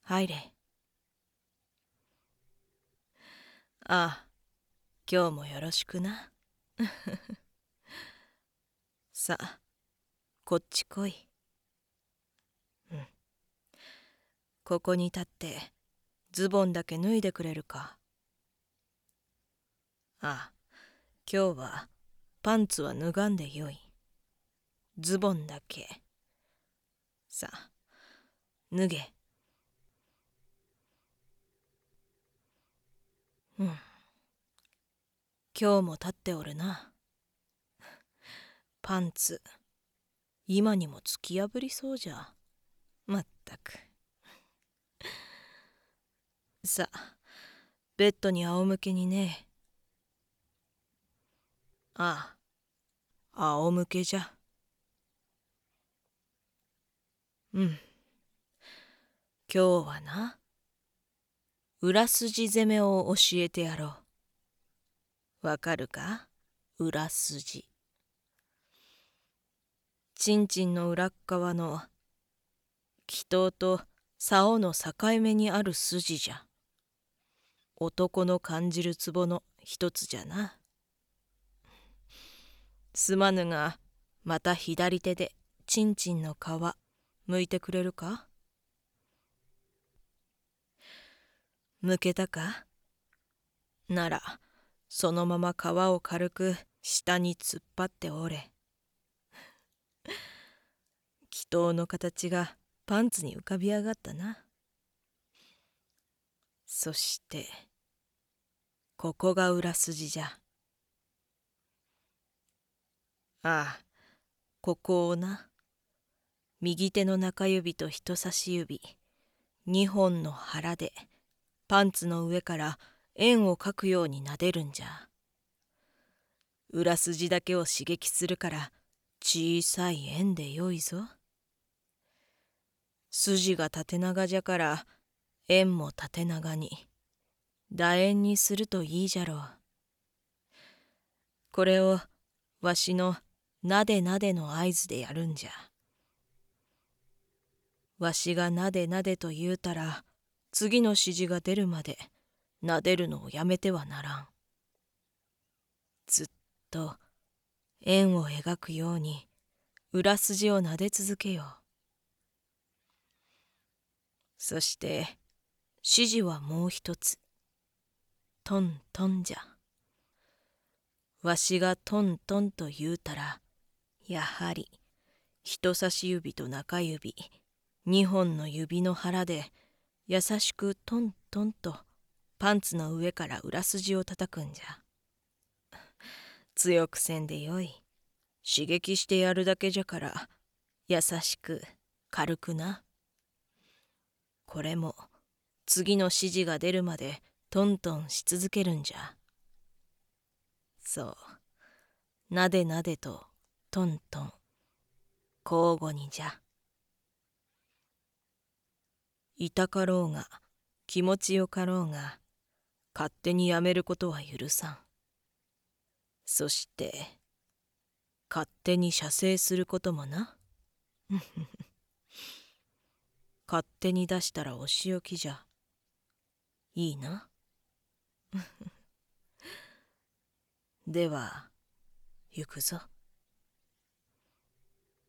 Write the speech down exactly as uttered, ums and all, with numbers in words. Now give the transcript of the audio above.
入れ。ああ、今日もよろしくな。さあ、こっち来い。うん。ここに立ってズボンだけ脱いでくれるか。ああ、今日はパンツは脱がんでよい。ズボンだけ。さあ、脱げ。うん。今日も立っておるな。パンツ、今にも突き破りそうじゃ。まったく。さあ、ベッドに仰向けにね。ああ、仰向けじゃ。うん。今日はな、裏筋攻めを教えてやろう。わかるか？裏筋。ちんちんの裏っ側の気筒と竿の境目にある筋じゃ。男の感じるツボの一つじゃな。すまぬが、また左手でちんちんの皮剥いてくれるか？剥けたか？なら、そのまま皮を軽く下に突っ張っておれ。気筒の形がパンツに浮かび上がったな。そして、ここが裏筋じゃ。ああ、ここをな、右手の中指と人差し指、二本の腹でパンツの上から円を描くように撫でるんじゃ。裏筋だけを刺激するから小さい円でよいぞ。筋が縦長じゃから円も縦長に、楕円にするといいじゃろう。これをわしのなでなでの合図でやるんじゃ。わしがなでなでと言うたら、次の指示が出るまでなでるのをやめてはならん。ずっと円を描くように裏筋をなで続けよう。そして指示はもう一つ。トントンじゃ。わしがトントンと言うたら、やはり人差し指と中指、二本の指の腹で優しくトントンとパンツの上から裏筋を叩くんじゃ。強くせんでよい。刺激してやるだけじゃから、優しく軽くな。これも次の指示が出るまでトントンし続けるんじゃ。そう、なでなでとトントン、交互にじゃ。痛かろうが気持ちよかろうが、勝手にやめることは許さん。そして勝手に射精することもな。勝手に出したらお仕置きじゃ。いいな。では行くぞ。